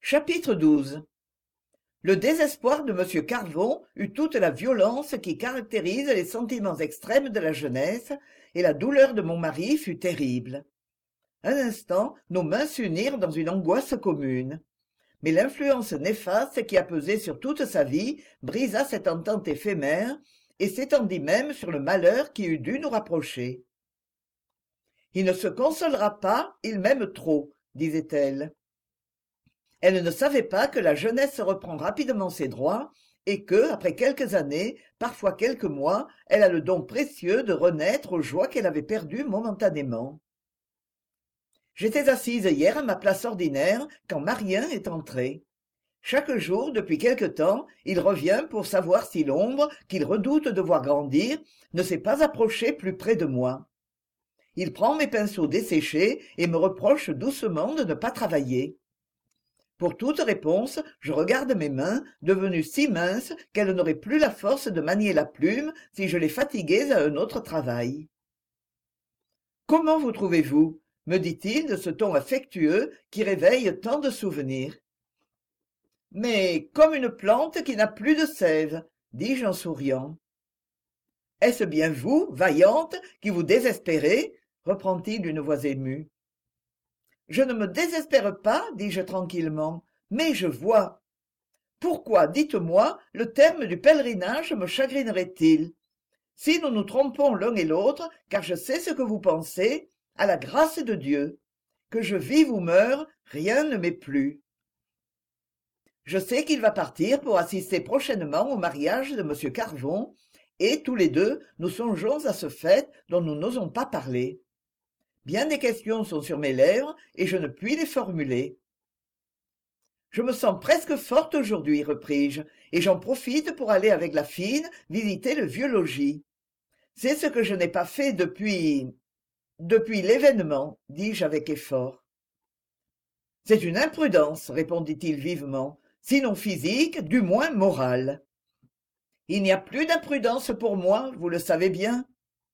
Chapitre 12. Le désespoir de monsieur Carvon eut toute la violence qui caractérise les sentiments extrêmes de la jeunesse, et la douleur de mon mari fut terrible. Un instant, nos mains s'unirent dans une angoisse commune. Mais l'influence néfaste qui a pesé sur toute sa vie brisa cette entente éphémère, et s'étendit même sur le malheur qui eût dû nous rapprocher. « Il ne se consolera pas, il m'aime trop », disait-elle. Elle ne savait pas que la jeunesse reprend rapidement ses droits, et que, après quelques années, parfois quelques mois, elle a le don précieux de renaître aux joies qu'elle avait perdues momentanément. J'étais assise hier à ma place ordinaire quand Marien est entré. Chaque jour, depuis quelque temps, il revient pour savoir si l'ombre, qu'il redoute de voir grandir, ne s'est pas approchée plus près de moi. Il prend mes pinceaux desséchés et me reproche doucement de ne pas travailler. Pour toute réponse, je regarde mes mains, devenues si minces qu'elles n'auraient plus la force de manier la plume si je les fatiguais à un autre travail. « Comment vous trouvez-vous » me dit-il de ce ton affectueux qui réveille tant de souvenirs. « Mais comme une plante qui n'a plus de sève, » dis-je en souriant. « Est-ce bien vous, vaillante, qui vous désespérez » reprend-il d'une voix émue. « Je ne me désespère pas, dis-je tranquillement, mais je vois. Pourquoi, dites-moi, le terme du pèlerinage me chagrinerait-il? Si nous nous trompons l'un et l'autre, car je sais ce que vous pensez, à la grâce de Dieu. Que je vive ou meure, rien ne m'est plus. Je sais qu'il va partir pour assister prochainement au mariage de monsieur Carvon, et tous les deux, nous songeons à ce fait dont nous n'osons pas parler. Bien des questions sont sur mes lèvres, et je ne puis les formuler. Je me sens presque forte aujourd'hui, repris-je, et j'en profite pour aller avec la fine visiter le vieux logis. C'est ce que je n'ai pas fait depuis l'événement, dis-je avec effort. C'est une imprudence, répondit-il vivement, sinon physique, du moins morale. Il n'y a plus d'imprudence pour moi, vous le savez bien.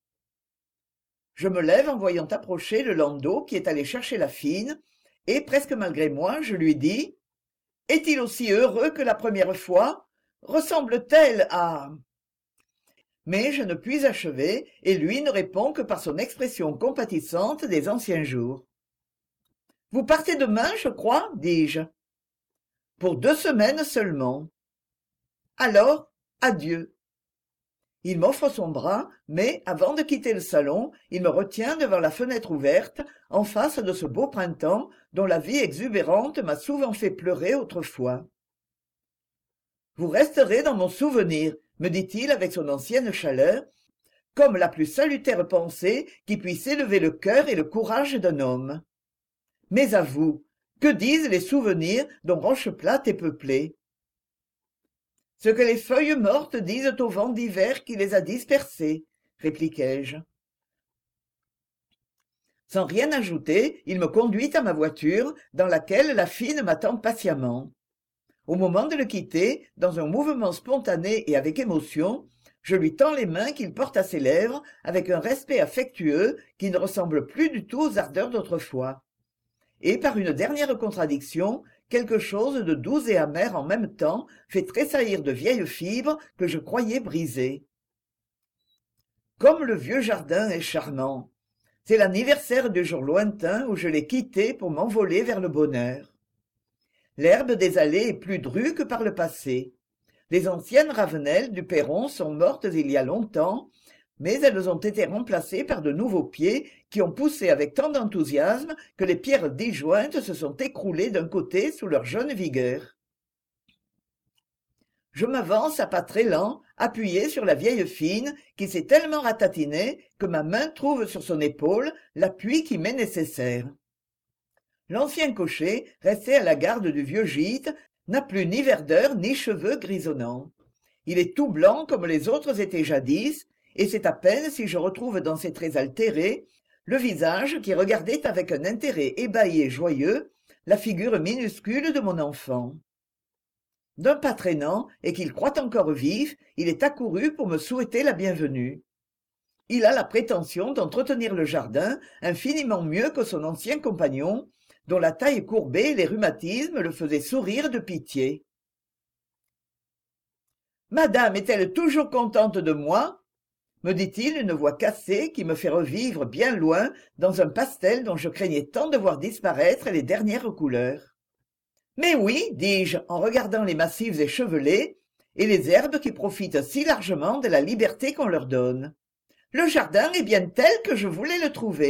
Je me lève en voyant approcher le landau qui est allé chercher la fine, et presque malgré moi, je lui dis « Est-il aussi heureux que la première fois? Ressemble-t-elle à… » Mais je ne puis achever, et lui ne répond que par son expression compatissante des anciens jours. « Vous partez demain, je crois, dis-je. « Pour 2 semaines seulement. »« Alors, adieu. » Il m'offre son bras, mais, avant de quitter le salon, il me retient devant la fenêtre ouverte, en face de ce beau printemps dont la vie exubérante m'a souvent fait pleurer autrefois. « Vous resterez dans mon souvenir, » me dit-il avec son ancienne chaleur, comme la plus salutaire pensée qui puisse élever le cœur et le courage d'un homme. Mais à vous, que disent les souvenirs dont Rocheplate est peuplée? Ce que les feuilles mortes disent au vent d'hiver qui les a dispersées, répliquai-je. Sans rien ajouter, il me conduit à ma voiture, dans laquelle la fine m'attend patiemment. Au moment de le quitter, dans un mouvement spontané et avec émotion, je lui tends les mains qu'il porte à ses lèvres avec un respect affectueux qui ne ressemble plus du tout aux ardeurs d'autrefois. Et par une dernière contradiction, quelque chose de doux et amer en même temps fait tressaillir de vieilles fibres que je croyais brisées. Comme le vieux jardin est charmant. C'est l'anniversaire du jour lointain où je l'ai quitté pour m'envoler vers le bonheur. L'herbe des allées est plus drue que par le passé. Les anciennes ravenelles du perron sont mortes il y a longtemps, mais elles ont été remplacées par de nouveaux pieds qui ont poussé avec tant d'enthousiasme que les pierres disjointes se sont écroulées d'un côté sous leur jeune vigueur. Je m'avance à pas très lents, appuyé sur la vieille fine qui s'est tellement ratatinée que ma main trouve sur son épaule l'appui qui m'est nécessaire. L'ancien cocher, resté à la garde du vieux gîte, n'a plus ni verdeur ni cheveux grisonnants. Il est tout blanc comme les autres étaient jadis, et c'est à peine si je retrouve dans ses traits altérés le visage qui regardait avec un intérêt ébahi et joyeux la figure minuscule de mon enfant. D'un pas traînant, et qu'il croit encore vif, il est accouru pour me souhaiter la bienvenue. Il a la prétention d'entretenir le jardin infiniment mieux que son ancien compagnon, dont la taille courbée et les rhumatismes le faisaient sourire de pitié. « Madame est-elle toujours contente de moi ?» me dit-il d'une voix cassée qui me fait revivre bien loin dans un pastel dont je craignais tant de voir disparaître les dernières couleurs. « Mais oui, dis-je en regardant les massifs échevelés et les herbes qui profitent si largement de la liberté qu'on leur donne. Le jardin est bien tel que je voulais le trouver. »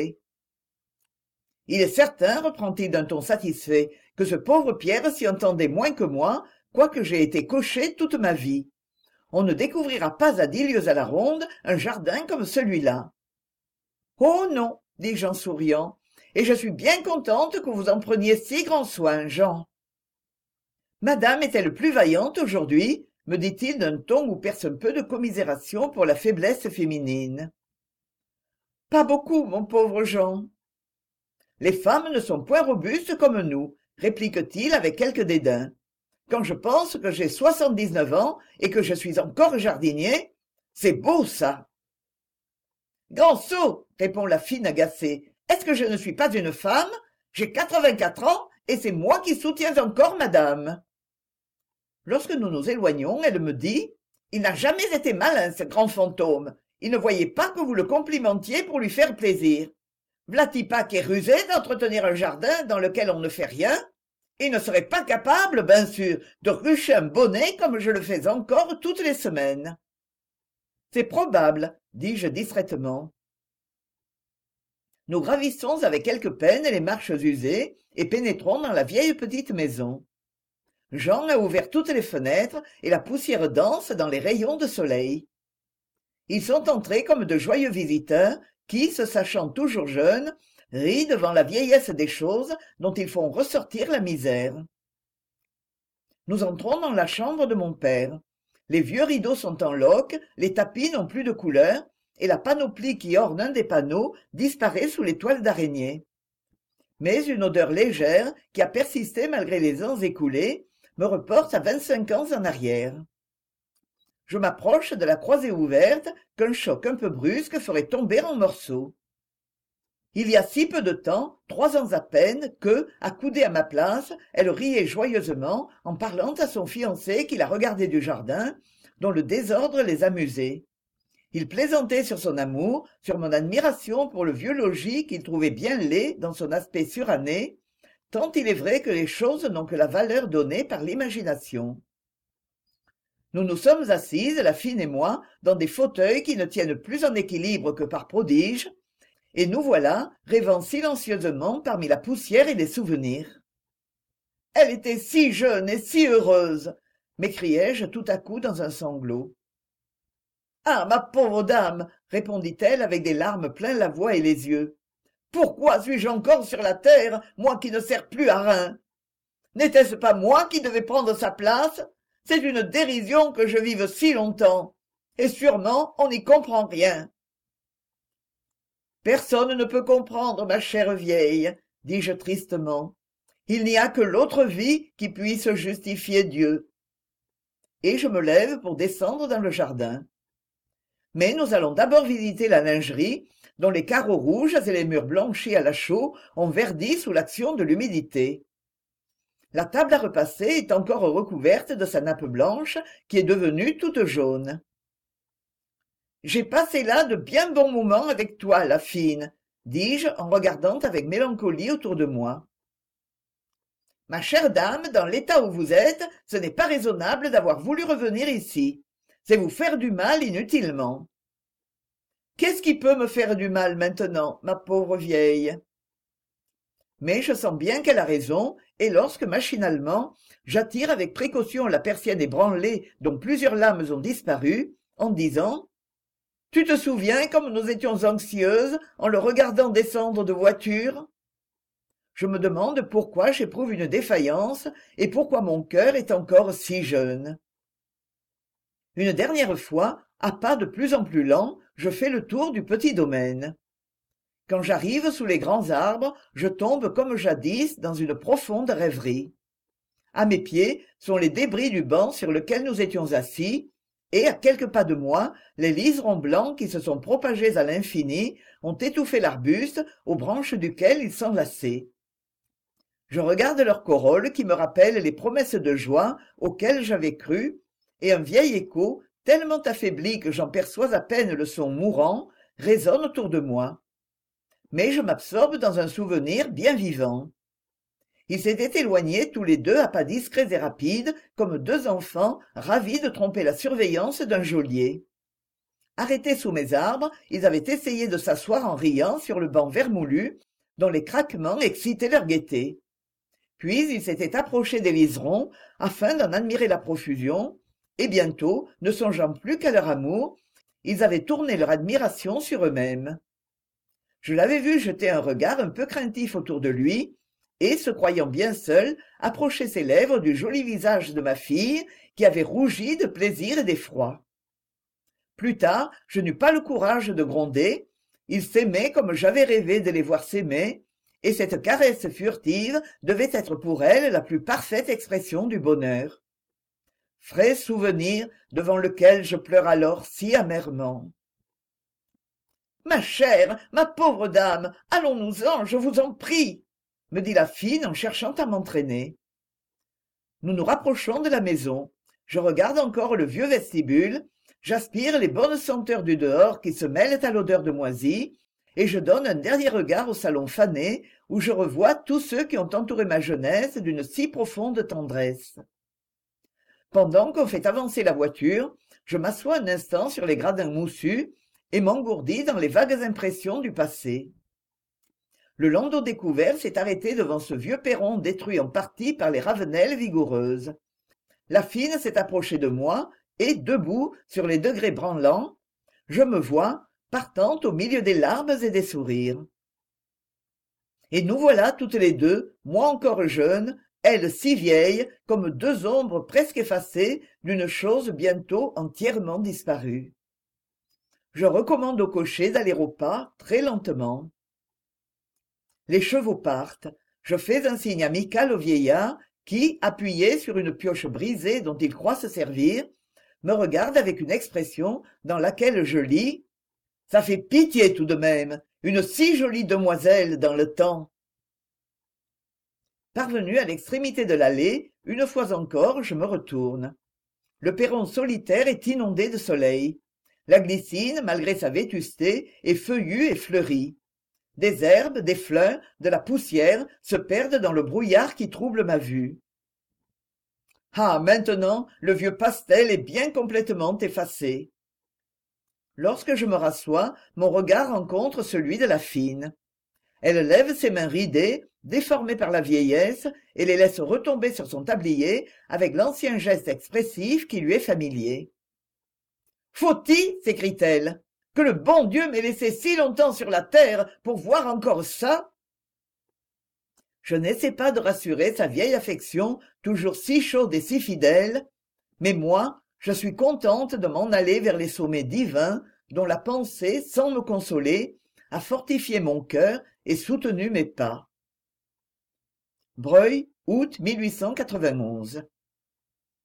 Il est certain, reprend-il d'un ton satisfait, que ce pauvre Pierre s'y entendait moins que moi, quoique j'aie été cocher toute ma vie. On ne découvrira pas à 10 lieues à la ronde un jardin comme celui-là. « Oh non, dis-je en souriant, et je suis bien contente que vous en preniez si grand soin, Jean. »« Madame est-elle plus vaillante aujourd'hui ?» me dit-il d'un ton où perce un peu de commisération pour la faiblesse féminine. « Pas beaucoup, mon pauvre Jean. »« Les femmes ne sont point robustes comme nous, » réplique-t-il avec quelque dédain. « Quand je pense que j'ai 79 ans et que je suis encore jardinier, c'est beau ça. »« Grand sot, répond la fine agacée, est-ce que je ne suis pas une femme? J'ai 84 ans et c'est moi qui soutiens encore madame. » Lorsque nous nous éloignons, elle me dit « Il n'a jamais été malin, ce grand fantôme. Il ne voyait pas que vous le complimentiez pour lui faire plaisir. V'là-t-il pas qu'est rusé d'entretenir un jardin dans lequel on ne fait rien? Il ne serait pas capable, bien sûr, de rucher un bonnet comme je le fais encore toutes les semaines. »« C'est probable, » dis-je distraitement. Nous gravissons avec quelque peine les marches usées et pénétrons dans la vieille petite maison. Jean a ouvert toutes les fenêtres et la poussière danse dans les rayons de soleil. Ils sont entrés comme de joyeux visiteurs qui, se sachant toujours jeunes, rient devant la vieillesse des choses dont ils font ressortir la misère. Nous entrons dans la chambre de mon père. Les vieux rideaux sont en loques, les tapis n'ont plus de couleur, et la panoplie qui orne un des panneaux disparaît sous les toiles d'araignée. Mais une odeur légère, qui a persisté malgré les ans écoulés, me reporte à 25 ans en arrière. Je m'approche de la croisée ouverte qu'un choc un peu brusque ferait tomber en morceaux. Il y a si peu de temps, 3 ans à peine, que, accoudée à ma place, elle riait joyeusement en parlant à son fiancé qui la regardait du jardin, dont le désordre les amusait. Il plaisantait sur son amour, sur mon admiration pour le vieux logis qu'il trouvait bien laid dans son aspect suranné, tant il est vrai que les choses n'ont que la valeur donnée par l'imagination. Nous nous sommes assises, la fine et moi, dans des fauteuils qui ne tiennent plus en équilibre que par prodige, et nous voilà, rêvant silencieusement parmi la poussière et les souvenirs. « Elle était si jeune et si heureuse !» m'écriai-je tout à coup dans un sanglot. « Ah, ma pauvre dame !» répondit-elle avec des larmes plein la voix et les yeux. « Pourquoi suis-je encore sur la terre, moi qui ne sers plus à rien? N'était-ce pas moi qui devais prendre sa place? C'est une dérision que je vive si longtemps. Et sûrement, on n'y comprend rien. » « Personne ne peut comprendre, ma chère vieille, » dis-je tristement. « Il n'y a que l'autre vie qui puisse justifier Dieu. » Et je me lève pour descendre dans le jardin. Mais nous allons d'abord visiter la lingerie, dont les carreaux rouges et les murs blanchis à la chaux ont verdi sous l'action de l'humidité. La table à repasser est encore recouverte de sa nappe blanche qui est devenue toute jaune. « J'ai passé là de bien bons moments avec toi, la fine, » dis-je en regardant avec mélancolie autour de moi. « Ma chère dame, dans l'état où vous êtes, ce n'est pas raisonnable d'avoir voulu revenir ici. C'est vous faire du mal inutilement. »« Qu'est-ce qui peut me faire du mal maintenant, ma pauvre vieille ?» Mais je sens bien qu'elle a raison, et lorsque, machinalement, j'attire avec précaution la persienne ébranlée dont plusieurs lames ont disparu, en disant « Tu te souviens comme nous étions anxieuses en le regardant descendre de voiture ?» Je me demande pourquoi j'éprouve une défaillance et pourquoi mon cœur est encore si jeune. Une dernière fois, à pas de plus en plus lents, je fais le tour du petit domaine. Quand j'arrive sous les grands arbres, je tombe comme jadis dans une profonde rêverie. À mes pieds sont les débris du banc sur lequel nous étions assis, et à quelques pas de moi, les liserons blancs qui se sont propagés à l'infini ont étouffé l'arbuste aux branches duquel ils s'enlaçaient. Je regarde leur corolle qui me rappelle les promesses de joie auxquelles j'avais cru, et un vieil écho, tellement affaibli que j'en perçois à peine le son mourant, résonne autour de moi. Mais je m'absorbe dans un souvenir bien vivant. Ils s'étaient éloignés tous les deux à pas discrets et rapides, comme deux enfants ravis de tromper la surveillance d'un geôlier. Arrêtés sous mes arbres, ils avaient essayé de s'asseoir en riant sur le banc vermoulu, dont les craquements excitaient leur gaieté. Puis ils s'étaient approchés des liserons afin d'en admirer la profusion, et bientôt, ne songeant plus qu'à leur amour, ils avaient tourné leur admiration sur eux-mêmes. Je l'avais vu jeter un regard un peu craintif autour de lui, et, se croyant bien seul, approcher ses lèvres du joli visage de ma fille, qui avait rougi de plaisir et d'effroi. Plus tard, je n'eus pas le courage de gronder, ils s'aimaient comme j'avais rêvé de les voir s'aimer, et cette caresse furtive devait être pour elle la plus parfaite expression du bonheur. Frais souvenir devant lequel je pleure alors si amèrement. « Ma chère, ma pauvre dame, allons-nous-en, je vous en prie !» me dit la fine en cherchant à m'entraîner. Nous nous rapprochons de la maison. Je regarde encore le vieux vestibule, j'aspire les bonnes senteurs du dehors qui se mêlent à l'odeur de moisi, et je donne un dernier regard au salon fané où je revois tous ceux qui ont entouré ma jeunesse d'une si profonde tendresse. Pendant qu'on fait avancer la voiture, je m'assois un instant sur les gradins moussus et m'engourdis dans les vagues impressions du passé. Le landau découvert s'est arrêté devant ce vieux perron détruit en partie par les ravenelles vigoureuses. La fine s'est approchée de moi et, debout, sur les degrés branlants, je me vois, partant au milieu des larmes et des sourires. Et nous voilà toutes les deux, moi encore jeune, elle si vieille, comme deux ombres presque effacées d'une chose bientôt entièrement disparue. Je recommande au cocher d'aller au pas, très lentement. Les chevaux partent. Je fais un signe amical au vieillard qui, appuyé sur une pioche brisée dont il croit se servir, me regarde avec une expression dans laquelle je lis « Ça fait pitié tout de même, une si jolie demoiselle dans le temps !» Parvenu à l'extrémité de l'allée, une fois encore, je me retourne. Le perron solitaire est inondé de soleil. La glycine, malgré sa vétusté, est feuillue et fleurie. Des herbes, des fleurs, de la poussière se perdent dans le brouillard qui trouble ma vue. Ah, maintenant, le vieux pastel est bien complètement effacé. Lorsque je me rassois, mon regard rencontre celui de la fine. Elle lève ses mains ridées, déformées par la vieillesse, et les laisse retomber sur son tablier avec l'ancien geste expressif qui lui est familier. « Faut-il, s'écrie-t-elle, que le bon Dieu m'ait laissé si longtemps sur la terre pour voir encore ça ?» Je n'essaie pas de rassurer sa vieille affection, toujours si chaude et si fidèle, mais moi, je suis contente de m'en aller vers les sommets divins dont la pensée, sans me consoler, a fortifié mon cœur et soutenu mes pas. Breuil, août 1891.